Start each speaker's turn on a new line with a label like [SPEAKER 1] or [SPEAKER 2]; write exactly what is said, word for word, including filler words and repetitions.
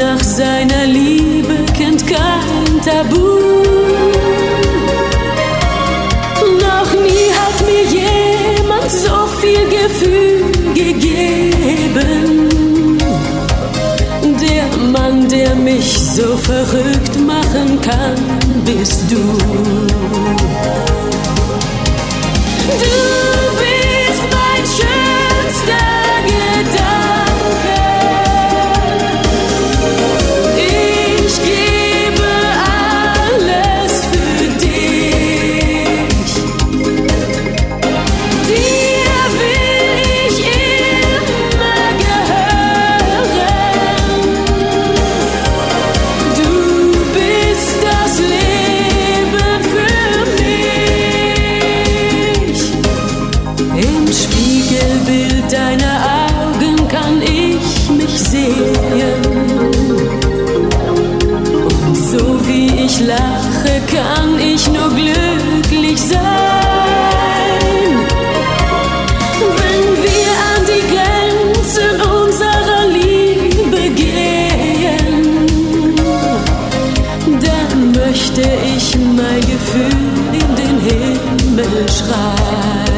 [SPEAKER 1] nach seiner Liebe kennt kein Tabu. Noch nie hat mir jemand so viel Gefühl gegeben. Der Mann, der mich so verrückt machen kann, bist du. Du bist mein schönster Gedanke. Ich gebe alles für dich. Dir will ich immer gehören. Du bist das Leben für mich. Im Spiegelbild deiner Augen kann ich mich sehen. Und so wie ich lache, kann ich nur glücklich sein. Wenn wir an die Grenzen unserer Liebe gehen, dann möchte ich mein Gefühl in den Himmel schreien.